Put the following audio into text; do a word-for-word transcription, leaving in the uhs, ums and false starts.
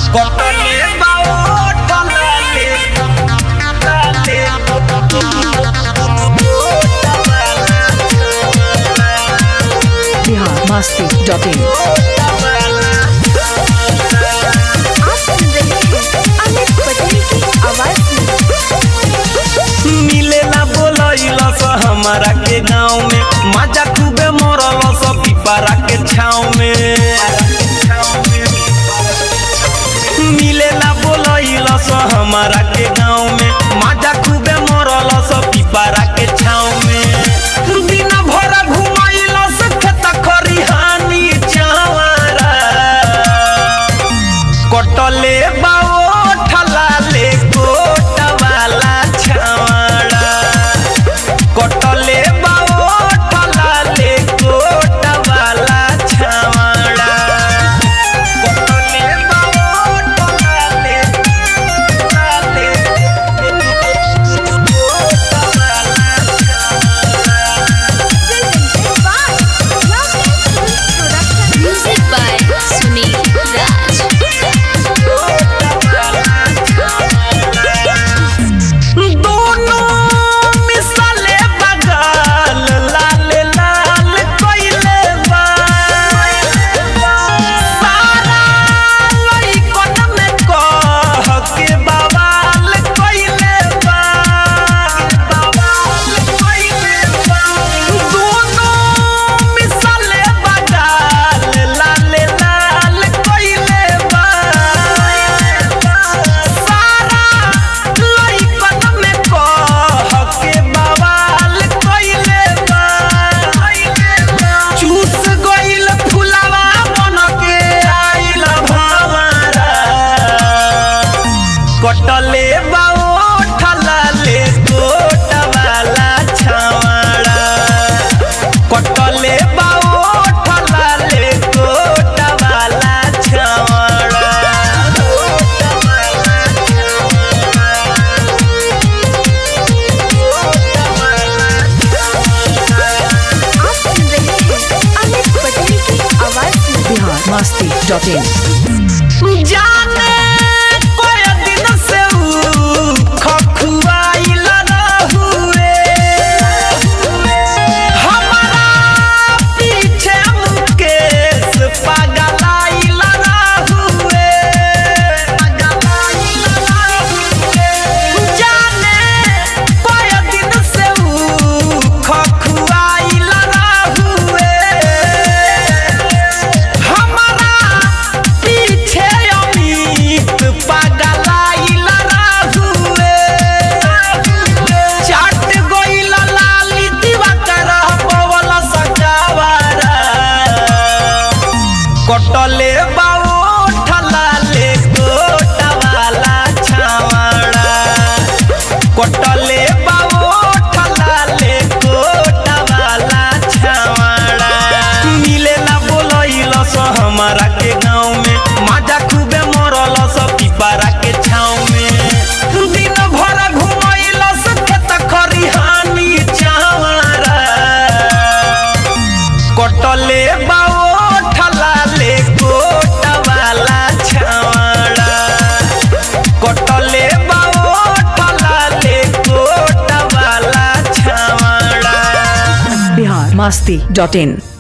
कटले बाओ टलाले टलाले बिहार मस्ती डॉट इन। आप सुन रहे हैं अमित पटेल की आवाज में। मिलेला बोलैला स हमारा के गाँव में मजा खूबे मरल स पिपरा के छाँव में। मिलेला बोलैला स हमारा के गाँव में मजा खूबे मरल स पिपरा के छाँव में। दिन भर घुमैला स खेत खरिहानी चावारा कटले बाओ ठलाले कोट वाला छावाड़ा कटले बाओ ठलाले कोट वाला छावाड़ा कटले बाओ ठलाले ठलाले कोट वाला म्यूजिक बाय सुनील राज। दोनों मिसाले बगाल लाल लाल कोइले बा सारा लइकन में कह के बवाल कोइले बा बवाल कोइले बा। दोनों मिसाले बगाल लाल लाल कोइले बा सारा लइकन में कह के बवाल कोइले बा। चूस गइल फुलावा मन के आइल भंवरा कटले बाओ ठलाले कोट वाला छावाड़ा कटले बाओ ठलाले कोट वाला छावाड़ा आप सुन रहे हैं अमित पटेल की आवाज में। Bihar Masti dot in. जाने कोई दिन से ऊ खखुआइल रहुए हमारा पीछे मुकेश पागलाइल रहुए जाने कोई दिन से ऊ खखुआइल रहुए हमारा पीछे अमित पागलाइल रहुए चाट गइल लाली दिवाकर पवल सजावारा कटले बाओ ठलाले कोट वाला छावाड़ा कटले बाओ ठलाले कोट वाला छावाड़ा मिलेला बोलैल स हमारा के गाँव में मजा खूबे मरल स पिपरा के छाँव में। दिन भर घुमैल स खेत खरिहानी चावारा कटले बाओ ठलाले कोट वाला छावाड़ा कटले बाओ ठलाले कोट वाला छावाड़ा। बिहार मस्ती डॉट इन।